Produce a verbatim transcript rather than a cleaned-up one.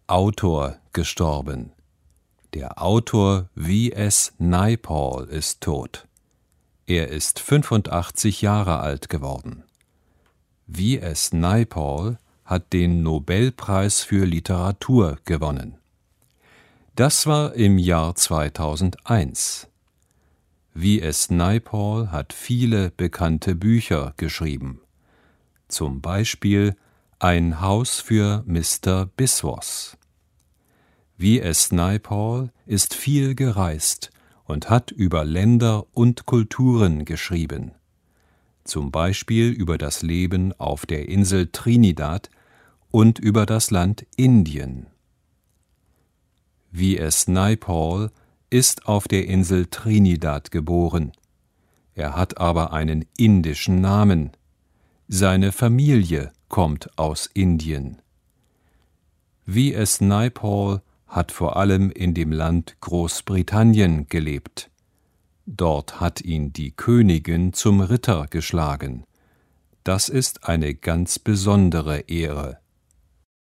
Autor gestorben. Der Autor V S Naipaul ist tot. Er ist fünfundachtzig Jahre alt geworden. V S Naipaul hat den Nobelpreis für Literatur gewonnen. Das war im Jahr zweitausendeins. V S Naipaul hat viele bekannte Bücher geschrieben. Zum Beispiel Ein Haus für Mister Biswas. V S Naipaul ist viel gereist und hat über Länder und Kulturen geschrieben. Zum Beispiel über das Leben auf der Insel Trinidad und über das Land Indien. V S Naipaul ist auf der Insel Trinidad geboren. Er hat aber einen indischen Namen. Seine Familie kommt aus Indien. V S Naipaul hat vor allem in dem Land Großbritannien gelebt. Dort hat ihn die Königin zum Ritter geschlagen. Das ist eine ganz besondere Ehre.